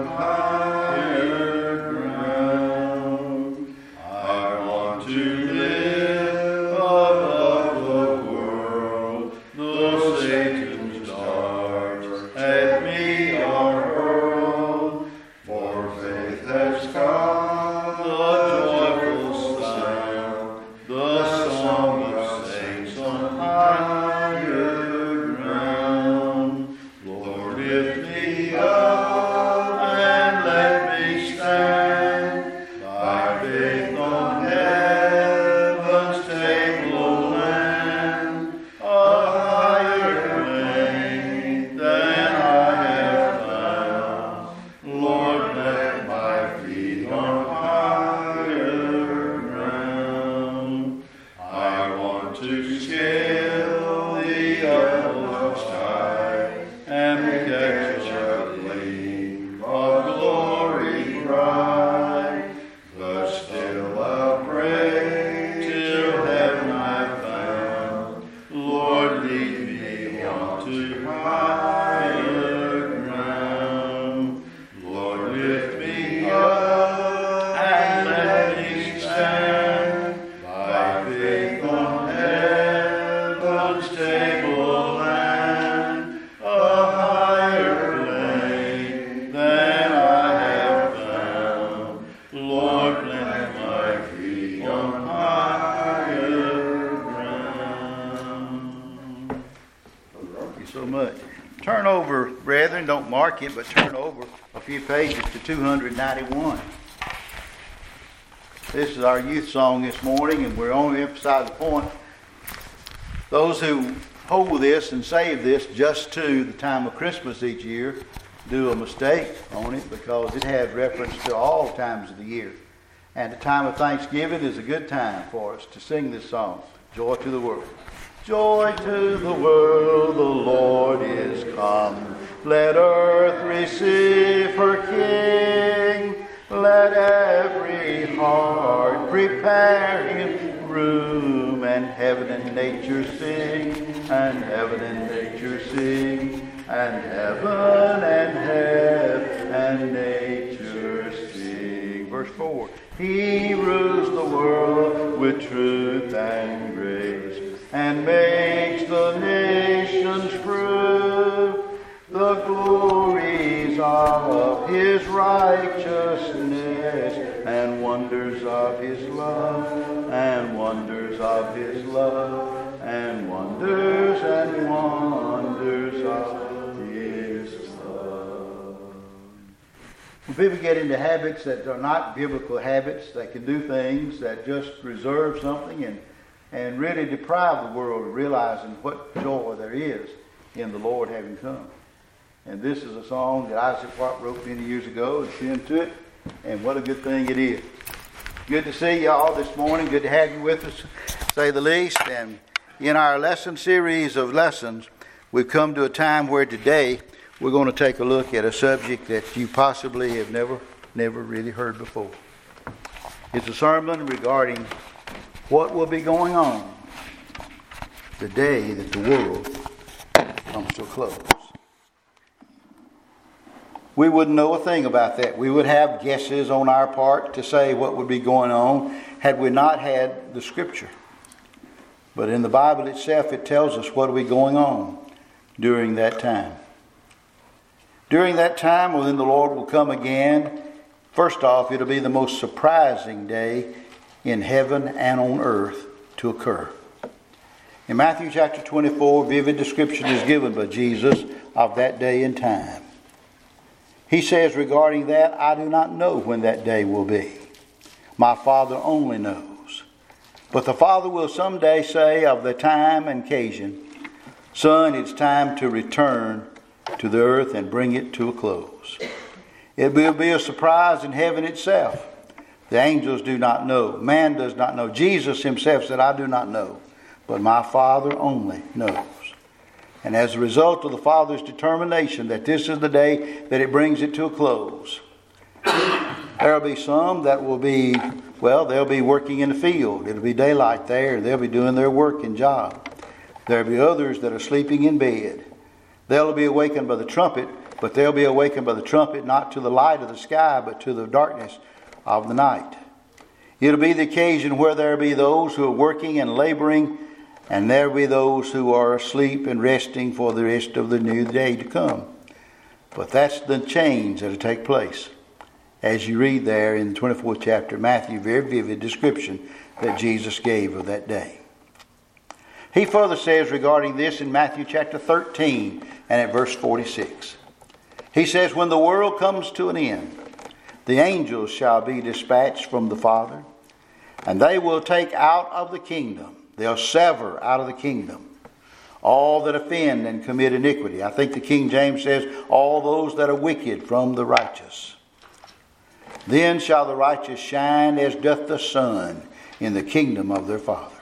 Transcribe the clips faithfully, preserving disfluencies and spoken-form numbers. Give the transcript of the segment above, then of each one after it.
higher ground. I want to live above the world, though Satan's darts at me are hurled. For faith has come, the joyful sound, the song of saints on higher ground. Lord, lift me up and let me stand by faith on heaven's tableland, a higher plane than I have found. Lord, let my feet on higher ground. I want to scale the utmost high and catch a gleam of glory bright. But still I'll pray till heaven I've found. Lord, lead me on to higher ground. Lord, lift me up and let me stand by faith on heaven's tableland, a higher plane than I have found. Lord, let my feet on higher ground. Thank you so much. Turn over, brethren, don't mark it, but turn over a few pages to two hundred ninety-one. This is our youth song this morning, and we're only emphasizing the point. Those who hold this and save this just to the time of Christmas each year do a mistake on it, because it has reference to all times of the year. And the time of Thanksgiving is a good time for us to sing this song, Joy to the World. Joy to the world, the Lord is come. Let earth receive her King. Let every heart prepare him room, and heaven and nature sing, and heaven and nature sing, and heaven and heaven and nature sing. Verse four. He rules the world with truth and grace, and makes the nations prove the glories of his righteousness, and wonders of his love, and wonders of his love, and wonders and wonders of his love. When people get into habits that are not biblical habits, they can do things that just reserve something and and really deprive the world of realizing what joy there is in the Lord having come. And this is a song that Isaac Watt wrote many years ago and tuned to it, and what a good thing it is. Good to see y'all this morning. Good to have you with us, say the least. And in our lesson series of lessons, we've come to a time where today we're going to take a look at a subject that you possibly have never, never really heard before. It's a sermon regarding what will be going on the day that the world comes to a close. We wouldn't know a thing about that. We would have guesses on our part to say what would be going on had we not had the Scripture. But in the Bible itself, it tells us what will be going on during that time. During that time, when the Lord will come again, first off, it'll be the most surprising day in heaven and on earth to occur. In Matthew chapter twenty-four, vivid description is given by Jesus of that day and time. He says regarding that, I do not know when that day will be. My Father only knows. But the Father will someday say of the time and occasion, Son, it's time to return to the earth and bring it to a close. It will be a surprise in heaven itself. The angels do not know. Man does not know. Jesus himself said, I do not know. But my Father only knows. And as a result of the Father's determination that this is the day that it brings it to a close, there will be some that will be, well, they'll be working in the field. It'll be daylight there. They'll be doing their work and job. There will be others that are sleeping in bed. They'll be awakened by the trumpet but they'll be awakened by the trumpet, not to the light of the sky, but to the darkness of the night. It'll be the occasion where there be those who are working and laboring, and there be those who are asleep and resting for the rest of the new day to come. But that's the change that will take place. As you read there in the twenty-fourth chapter of Matthew, very vivid description that Jesus gave of that day. He further says regarding this in Matthew chapter thirteen and at verse forty-six. He says, when the world comes to an end, the angels shall be dispatched from the Father, and they will take out of the kingdom, they'll sever out of the kingdom, all that offend and commit iniquity. I think the King James says, all those that are wicked from the righteous. Then shall the righteous shine as doth the sun in the kingdom of their Father.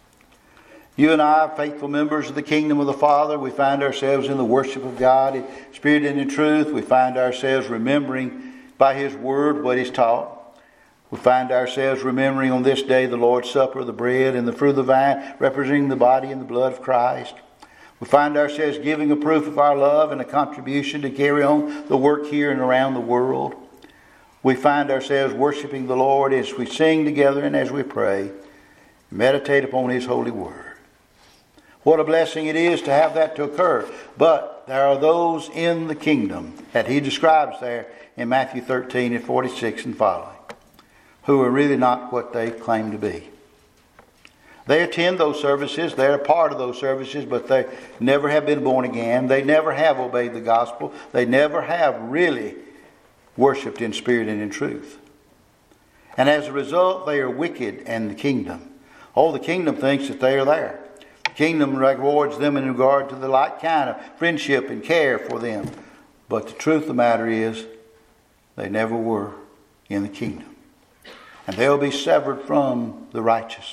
You and I, faithful members of the kingdom of the Father, we find ourselves in the worship of God in spirit and in truth. We find ourselves remembering by His Word what He's taught. We find ourselves remembering on this day the Lord's Supper, the bread and the fruit of the vine, representing the body and the blood of Christ. We find ourselves giving a proof of our love and a contribution to carry on the work here and around the world. We find ourselves worshiping the Lord as we sing together and as we pray, meditate upon His holy Word. What a blessing it is to have that to occur. But there are those in the kingdom that He describes there in Matthew thirteen and forty-six and following, who are really not what they claim to be. They attend those services, they're a part of those services, but they never have been born again. They never have obeyed the gospel. They never have really worshipped in spirit and in truth. And as a result, they are wicked in the kingdom. Oh, the kingdom thinks that they are there. The kingdom rewards them in regard to the like kind of friendship and care for them. But the truth of the matter is, they never were in the kingdom. And they'll be severed from the righteous.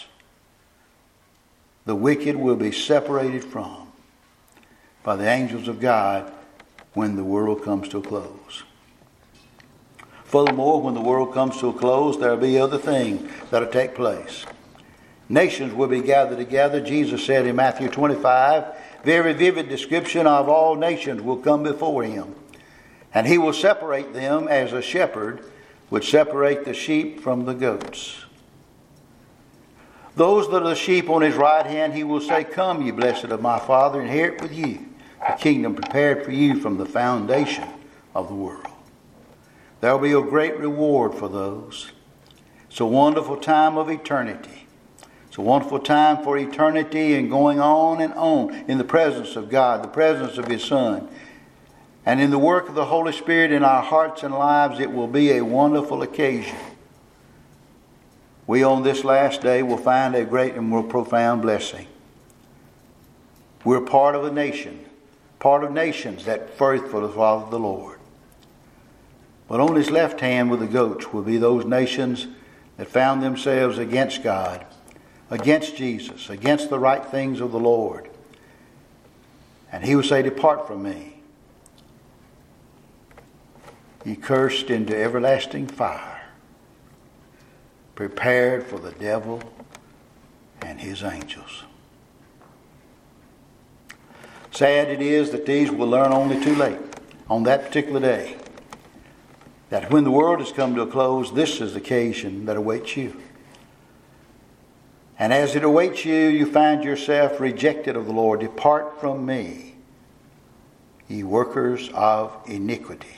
The wicked will be separated from by the angels of God when the world comes to a close. Furthermore, when the world comes to a close, there will be other things that will take place. Nations will be gathered together. Jesus said in Matthew twenty-five, very vivid description of all nations will come before Him. And He will separate them as a shepherd would separate the sheep from the goats. Those that are the sheep on His right hand, He will say, come, ye blessed of my Father, inherit with you the kingdom prepared for you from the foundation of the world. There will be a great reward for those. It's a wonderful time of eternity. It's a wonderful time for eternity and going on and on in the presence of God, the presence of His Son. And in the work of the Holy Spirit in our hearts and lives, it will be a wonderful occasion. We on this last day will find a great and more profound blessing. We're part of a nation, part of nations that faithfully follow the Lord. But on His left hand with the goats will be those nations that found themselves against God, against Jesus, against the right things of the Lord. And He will say, depart from me, ye cursed, into everlasting fire, prepared for the devil and his angels. Sad it is that these will learn only too late on that particular day, that when the world has come to a close, this is the occasion that awaits you. And as it awaits you, you find yourself rejected of the Lord. Depart from me, ye workers of iniquity.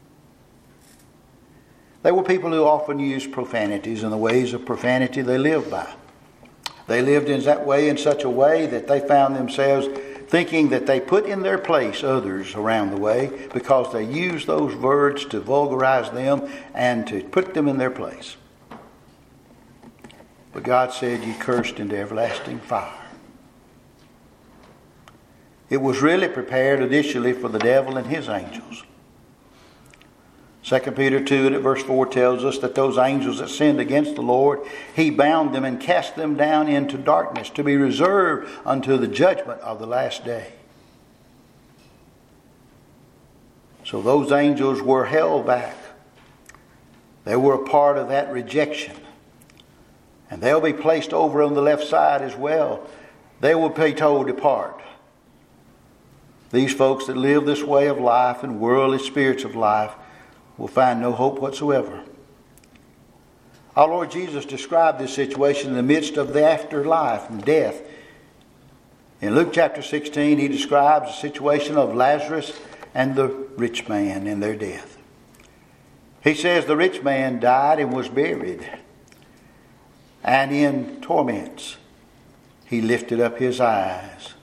They were people who often used profanities, and the ways of profanity they lived by. They lived in that way, in such a way that they found themselves thinking that they put in their place others around the way because they used those words to vulgarize them and to put them in their place. But God said, ye cursed, into everlasting fire. It was really prepared initially for the devil and his angels. Second Peter two and at verse four tells us that those angels that sinned against the Lord, He bound them and cast them down into darkness to be reserved unto the judgment of the last day. So those angels were held back. They were a part of that rejection. And they'll be placed over on the left side as well. They will be told, depart. These folks that live this way of life and worldly spirits of life will find no hope whatsoever. Our Lord Jesus described this situation in the midst of the afterlife and death. In Luke chapter sixteen, he describes the situation of Lazarus and the rich man in their death. He says the rich man died and was buried, and in torments he lifted up his eyes.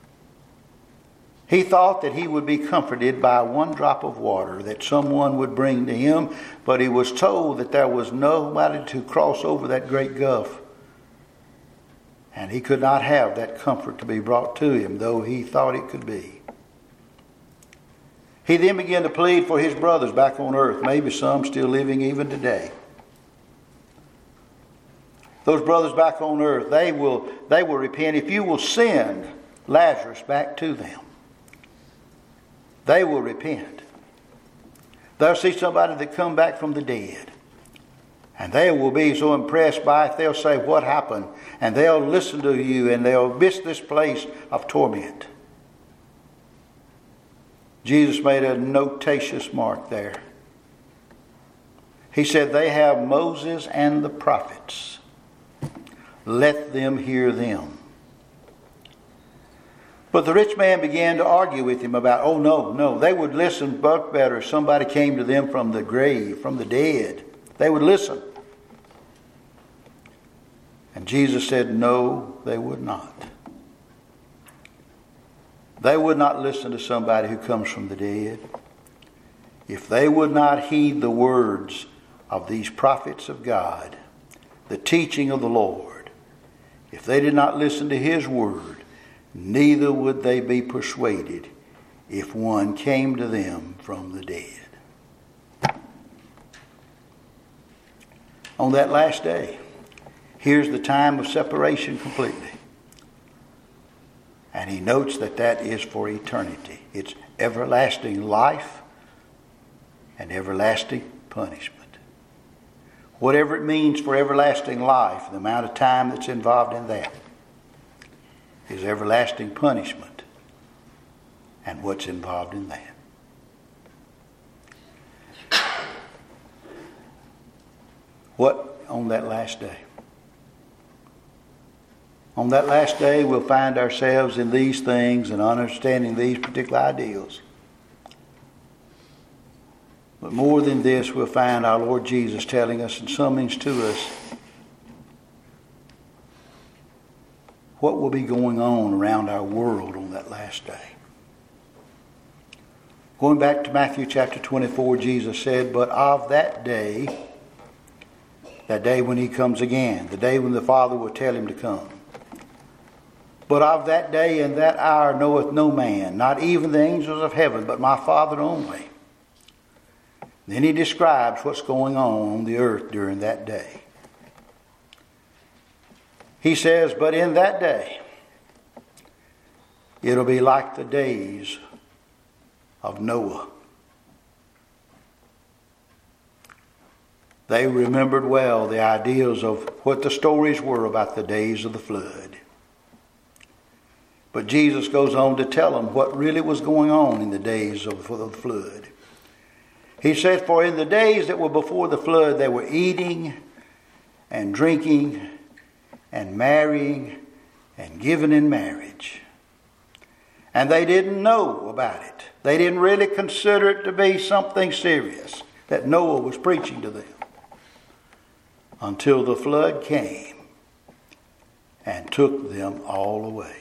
He thought that he would be comforted by one drop of water that someone would bring to him, but he was told that there was nobody to cross over that great gulf. And he could not have that comfort to be brought to him, though he thought it could be. He then began to plead for his brothers back on earth, maybe some still living even today. Those brothers back on earth, they will, they will repent if you will send Lazarus back to them. They will repent. They'll see somebody that come back from the dead. And they will be so impressed by it, they'll say, what happened? And they'll listen to you and they'll miss this place of torment. Jesus made a notatious mark there. He said, they have Moses and the prophets. Let them hear them. But the rich man began to argue with him about, oh no, no, they would listen much better if somebody came to them from the grave, from the dead. They would listen. And Jesus said, no, they would not. They would not listen to somebody who comes from the dead. If they would not heed the words of these prophets of God, the teaching of the Lord, if they did not listen to his word, neither would they be persuaded if one came to them from the dead. On that last day, here's the time of separation completely. And he notes that that is for eternity. It's everlasting life and everlasting punishment. Whatever it means for everlasting life, the amount of time that's involved in that is everlasting punishment and what's involved in that. What on that last day? On that last day, we'll find ourselves in these things and understanding these particular ideals. But more than this, we'll find our Lord Jesus telling us and summons to us what will be going on around our world on that last day. Going back to Matthew chapter twenty-four, Jesus said, but of that day, that day when he comes again, the day when the Father will tell him to come. But of that day and that hour knoweth no man, not even the angels of heaven, but my Father only. Then he describes what's going on on the earth during that day. He says, but in that day, it'll be like the days of Noah. They remembered well the ideas of what the stories were about the days of the flood. But Jesus goes on to tell them what really was going on in the days of the flood. He said, for in the days that were before the flood, they were eating and drinking and marrying and giving in marriage. And they didn't know about it. They didn't really consider it to be something serious that Noah was preaching to them. Until the flood came and took them all away.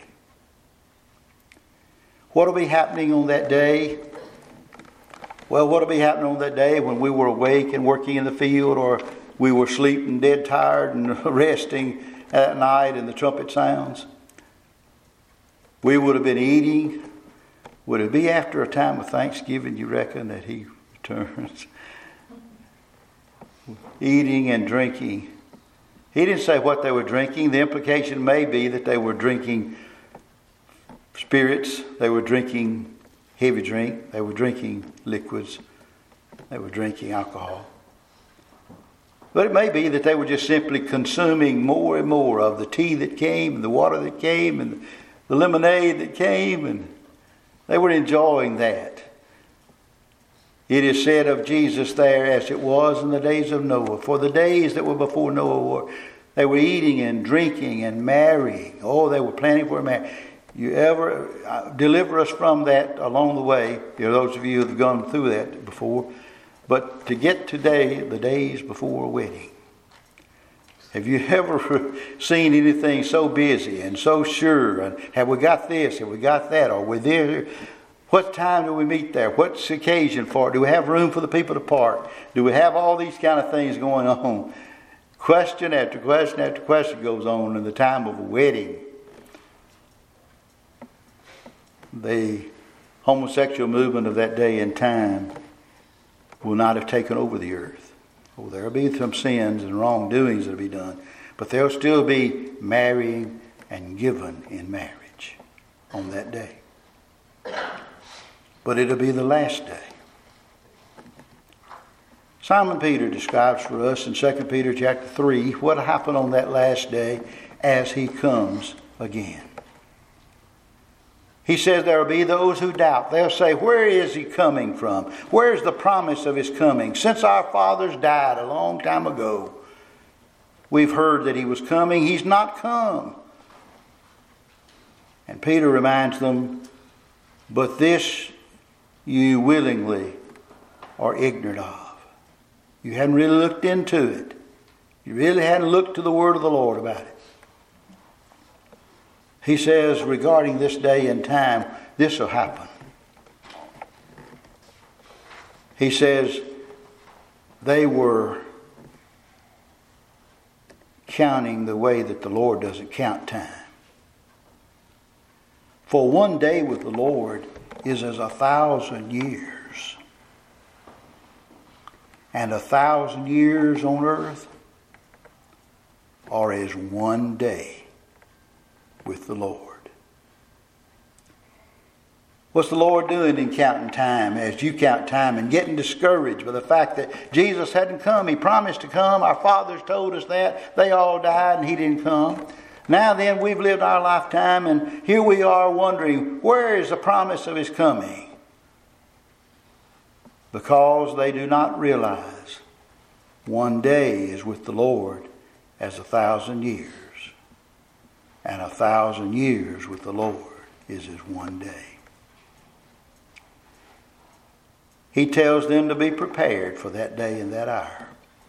What will be happening on that day? Well, what will be happening on that day when we were awake and working in the field, or we were sleeping dead tired and resting at night and the trumpet sounds? We would have been eating. Would it be after a time of Thanksgiving, you reckon, that he returns? Eating and drinking. He didn't say what they were drinking. The implication may be that they were drinking spirits, they were drinking heavy drink, they were drinking liquids, they were drinking alcohol. But it may be that they were just simply consuming more and more of the tea that came, and the water that came, and the lemonade that came, and They were enjoying that. It is said of Jesus there, as it was in the days of Noah. For the days that were before Noah were, they were eating and drinking and marrying. Oh, they were planning for a marriage. You ever uh, deliver us from that along the way? You know, those of you who have gone through that before. But to get today, the days before a wedding. Have you ever seen anything so busy and so sure? And have we got this? Have we got that? Are we there? What time do we meet there? What's the occasion for it? Do we have room for the people to park? Do we have all these kind of things going on? Question after question after question goes on in the time of a wedding. The homosexual movement of that day and time will not have taken over the earth. Oh, there will be some sins and wrongdoings that will be done, but there will still be marrying and given in marriage on that day. But it'll be the last day. Simon Peter describes for us in Second Peter chapter three what happened on that last day as he comes again. He says there will be those who doubt. They'll say, where is he coming from? Where's the promise of his coming? Since our fathers died a long time ago, we've heard that he was coming. He's not come. And Peter reminds them, but this you willingly are ignorant of. You hadn't really looked into it. You really hadn't looked to the word of the Lord about it. He says regarding this day and time, this will happen. He says they were counting the way that the Lord doesn't count time. For one day with the Lord is as a thousand years. And a thousand years on earth are as one day with the Lord. What's the Lord doing in counting time as you count time and getting discouraged by the fact that Jesus hadn't come? He promised to come. Our fathers told us that. They all died and he didn't come. Now then, we've lived our lifetime and here we are wondering, where is the promise of his coming? Because they do not realize one day is with the Lord as a thousand years. And a thousand years with the Lord is as one day. He tells them to be prepared for that day and that hour.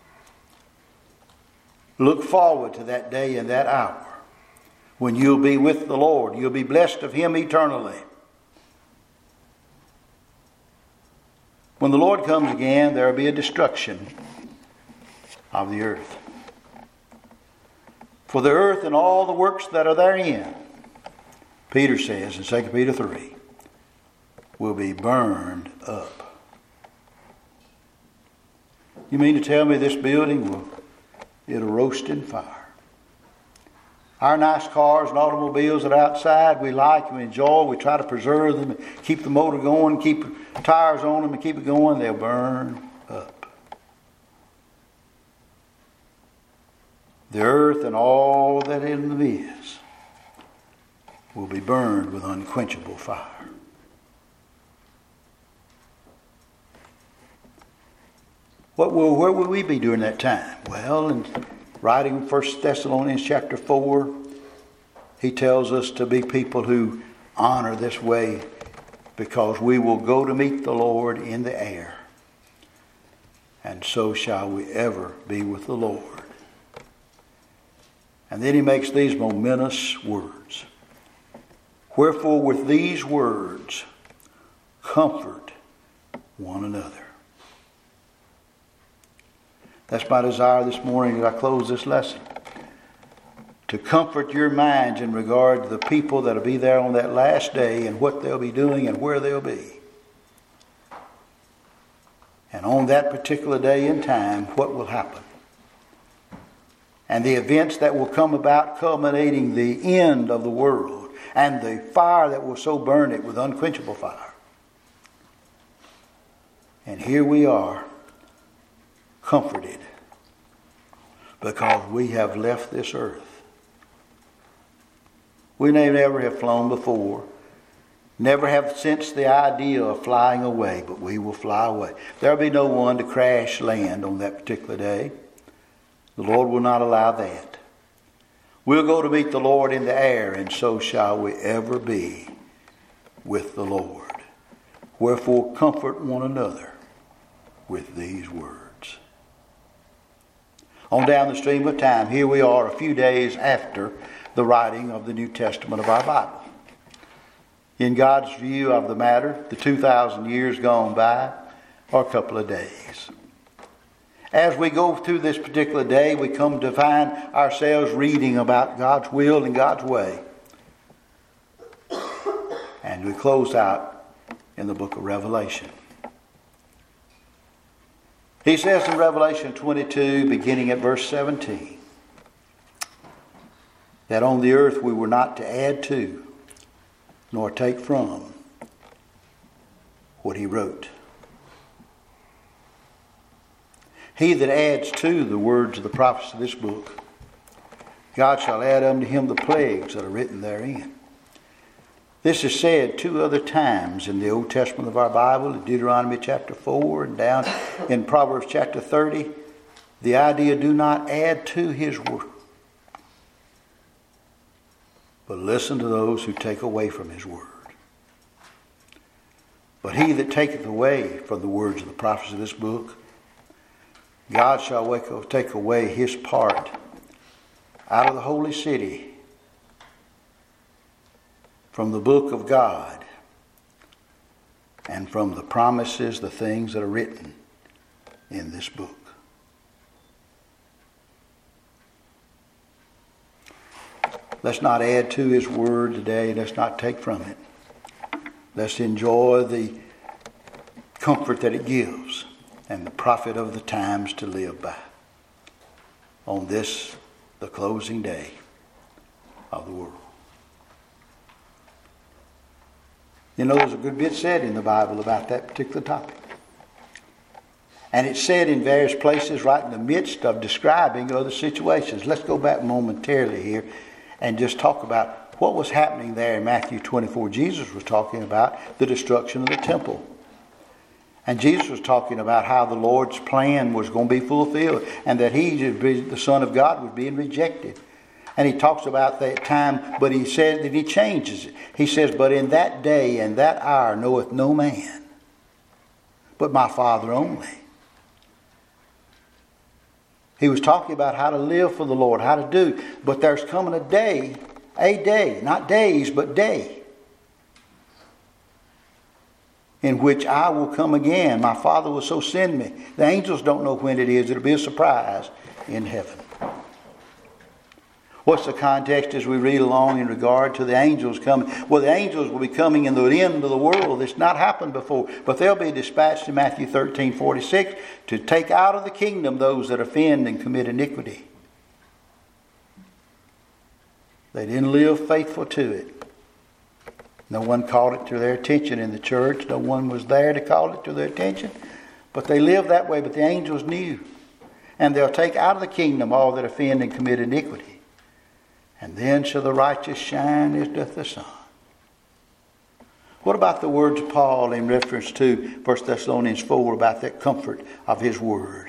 Look forward to that day and that hour when you'll be with the Lord. You'll be blessed of him eternally. When the Lord comes again, there will be a destruction of the earth. For the earth and all the works that are therein, Peter says in Second Peter three, will be burned up. You mean to tell me this building will it'll roast in fire? Our nice cars and automobiles that are outside, we like and we enjoy. We try to preserve them, keep the motor going, keep tires on them and keep it going. They'll burn up. The earth and all that in them is will be burned with unquenchable fire. What will, where will we be during that time? Well, in writing First Thessalonians chapter four, he tells us to be people who honor this way because we will go to meet the Lord in the air. And so shall we ever be with the Lord. And then he makes these momentous words. Wherefore with these words, comfort one another. That's my desire this morning as I close this lesson. To comfort your minds in regard to the people that will be there on that last day and what they'll be doing and where they'll be. And on that particular day and time, what will happen? And the events that will come about culminating the end of the world and the fire that will so burn it with unquenchable fire. And here we are, comforted because we have left this earth. We may never have flown before, Never have sensed the idea of flying away, but we will fly away. There'll be no one to crash land on that particular day. The Lord will not allow that. We'll go to meet the Lord in the air, and so shall we ever be with the Lord. Wherefore comfort one another with these words. On down the stream of time, here we are a few days after the writing of the New Testament of our Bible. In God's view of the matter, the two thousand years gone by are a couple of days. As we go through this particular day, we come to find ourselves reading about God's will and God's way. And we close out in the book of Revelation. He says in Revelation twenty-two, beginning at verse seventeen, that on the earth we were not to add to, nor take from what he wrote. He that adds to the words of the prophets of this book, God shall add unto him the plagues that are written therein. This is said two other times in the Old Testament of our Bible, in Deuteronomy chapter four and down in Proverbs chapter thirty. The idea, do not add to his word, but listen to those who take away from his word. But he that taketh away from the words of the prophets of this book, God shall take away his part out of the holy city, from the book of God, and from the promises, the things that are written in this book. Let's not add to his word today. Let's not take from it. Let's enjoy the comfort that it gives and the profit of the times to live by on this, the closing day of the world. You know, there's a good bit said in the Bible about that particular topic. And it's said in various places right in the midst of describing other situations. Let's go back momentarily here and just talk about what was happening there in Matthew twenty-four. Jesus was talking about the destruction of the temple. And Jesus was talking about how the Lord's plan was going to be fulfilled and that he, the Son of God, was being rejected. And he talks about that time, but he said that he changes it. He says, but in that day and that hour knoweth no man, but my Father only. He was talking about how to live for the Lord, how to do. But there's coming a day, a day, not days, but day, in which I will come again. My Father will so send me. The angels don't know when it is. It'll be a surprise in heaven. What's the context as we read along in regard to the angels coming? Well, the angels will be coming in the end of the world. It's not happened before. But they'll be dispatched in Matthew thirteen forty-six to take out of the kingdom those that offend and commit iniquity. They didn't live faithful to it. No one called it to their attention in the church. No one was there to call it to their attention. But they lived that way. But the angels knew. And they'll take out of the kingdom all that offend and commit iniquity. And then shall the righteous shine as doth the sun. What about the words of Paul in reference to First Thessalonians four about that comfort of his word?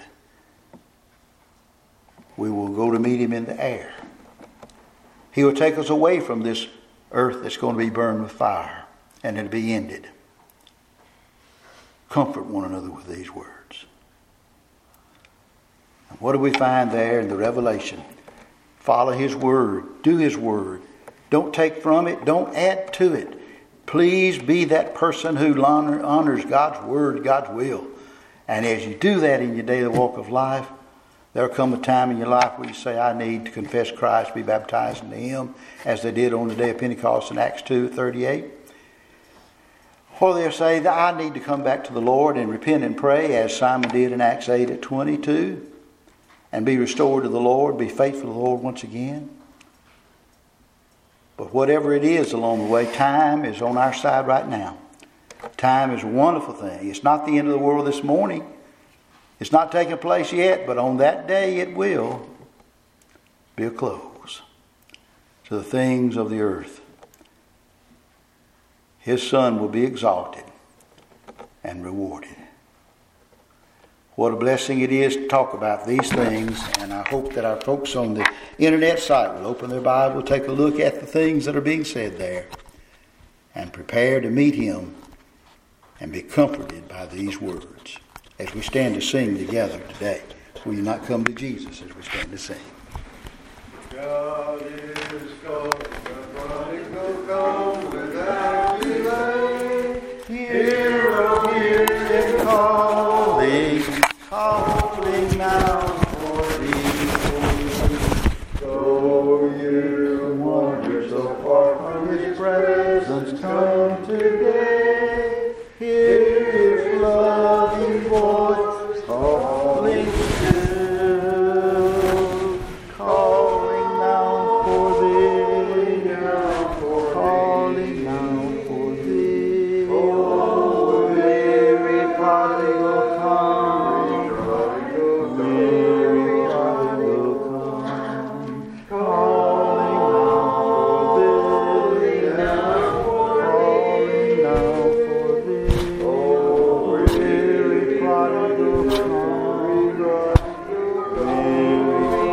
We will go to meet him in the air. He will take us away from this earth that's going to be burned with fire, and it'll be ended. Comfort one another with these words. And what do we find there in the Revelation? Follow his word. Do his word. Don't take from it. Don't add to it. Please be that person who honors God's word, God's will. And as you do that in your daily walk of life, there'll come a time in your life where you say, I need to confess Christ, be baptized into him, as they did on the day of Pentecost in Acts two thirty-eight. Or they'll say that I need to come back to the Lord and repent and pray, as Simon did in Acts eight at twenty-two. And be restored to the Lord, be faithful to the Lord once again. But whatever it is along the way, time is on our side right now. Time is a wonderful thing. It's not the end of the world this morning. It's not taking place yet, but on that day it will be a close to the things of the earth. His Son will be exalted and rewarded. What a blessing it is to talk about these things, and I hope that our folks on the internet site will open their Bible, take a look at the things that are being said there, and prepare to meet Him and be comforted by these words. As we stand to sing together today, will you not come to Jesus as we stand to sing? God is God, the prodigal come without delay. Hear, oh, hear Him calling, calling now for thee. Go, you wander so far from His presence, come today. Hear His loving voice calling still, calling now for thee, calling now for thee. Oh, weary prodigal come, weary prodigal come, calling now for thee, calling now for thee. Oh, weary prodigal come, weary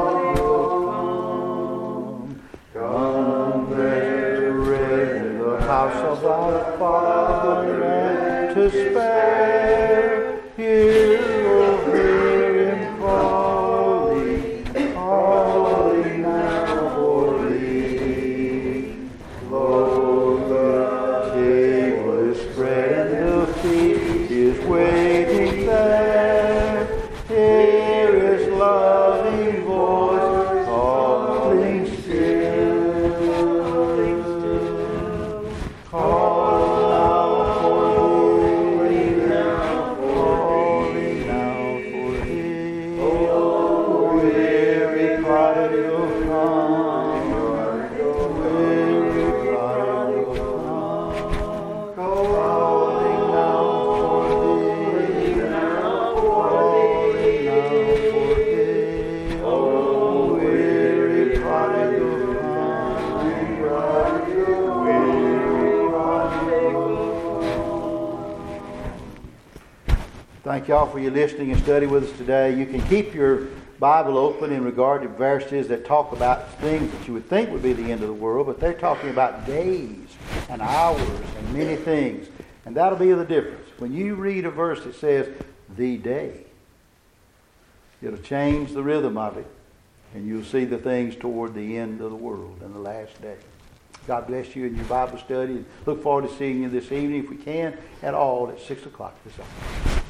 prodigal come, come there to rest in the house of our Father and to spare. Hear, oh, hear Him calling, calling now for thee. Lo, the table is spread and the feast is waiting there. Hear His loving voice calling still, calling now for thee, calling now for thee. Oh, weary prodigal come, weary prodigal come, calling now for thee, calling now for thee. Oh, weary prodigal come, weary prodigal come. Thank y'all for your listening and study with us today. You can keep your Bible open in regard to verses that talk about things that you would think would be the end of the world, but they're talking about days and hours and many things. And that'll be the difference. When you read a verse that says, the day, it'll change the rhythm of it, and you'll see the things toward the end of the world and the last day. God bless you in your Bible study, and look forward to seeing you this evening, if we can, at all at six o'clock this afternoon.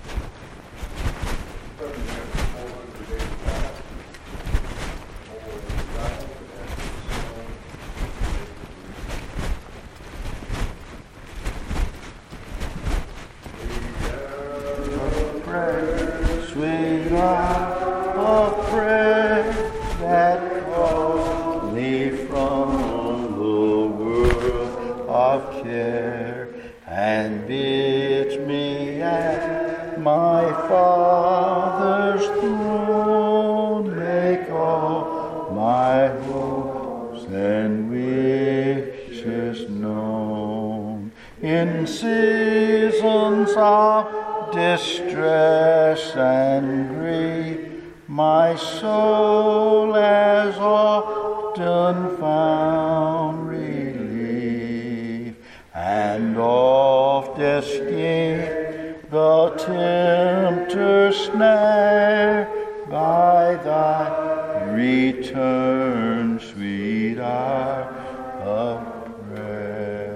Sweet hour of prayer that calls me from the world of care and bids me at my Father's throne make all my hopes and wishes known. In seasons of distress and grief, my soul has often found relief, and oft escaped the tempter's snare by thy return, sweet hour of prayer.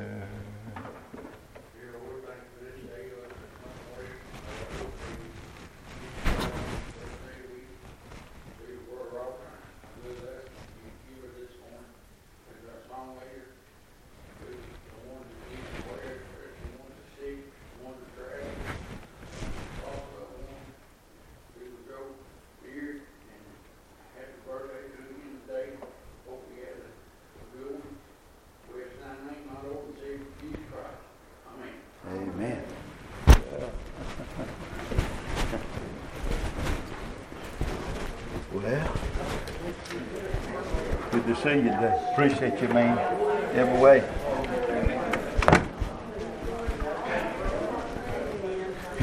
Amen. Well, good to see you today. Appreciate you, man, every way.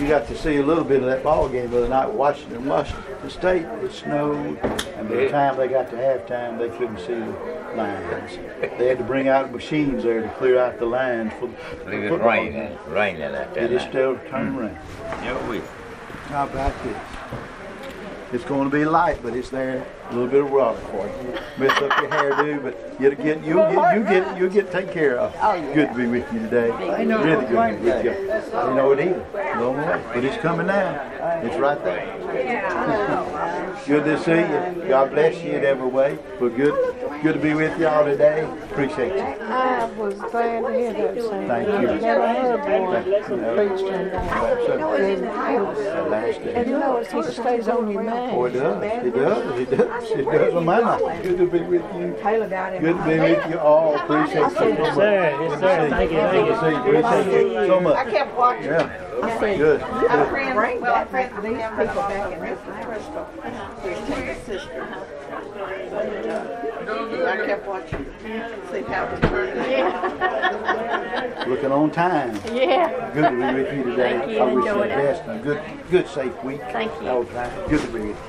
got to see a little bit of that ball game the other night, Washington, Washington State. It snowed, and by the time they got to halftime, they couldn't see the lines. They had to bring out machines there to clear out the lines for the It was football raining, game. raining at that It is night. still turning around. Yeah, we. How about this? It's going to be light, but it's there. A little bit of rock for you. Mess up your hairdo, but you get you get you get you get taken care of. Good to be with you today. Really good to be with you. You know it either. No more. But it's coming now. It's right there. Good to see you. God bless you in every way. But good good to be with y'all today. Appreciate you. I was glad to hear that, Sam. Thank you. I've never heard one preached on that. Last day. And you know, it sort of stays on your mind. Oh, it does. It does. It does. It does on my mind. Good to be with you. Good to be with you all. Appreciate you. Yes, sir. Yes, sir. Thank you. Thank you. Appreciate you so much. I kept watching. Yeah. I said, Good. A Good. friend, bring well, a that friend back, from these them people that back in lives this in Crystal. His twin sister. I kept watching. See how it was turning out. Looking on time. yeah. Good to be with you today. Thank you. I wish you the Enjoyed it. best and a good, good, safe week. Thank you. All the time. Good to be with you.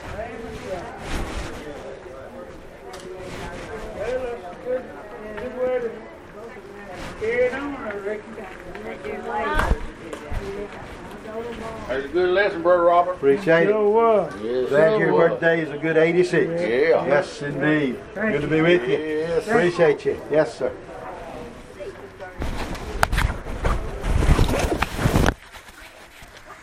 That's a good lesson, Brother Robert. Appreciate it. Yes, Glad sir. your birthday is a good eighty-six. Yeah. Yes, indeed. Good to be with you. Yes. Appreciate you. Yes, sir.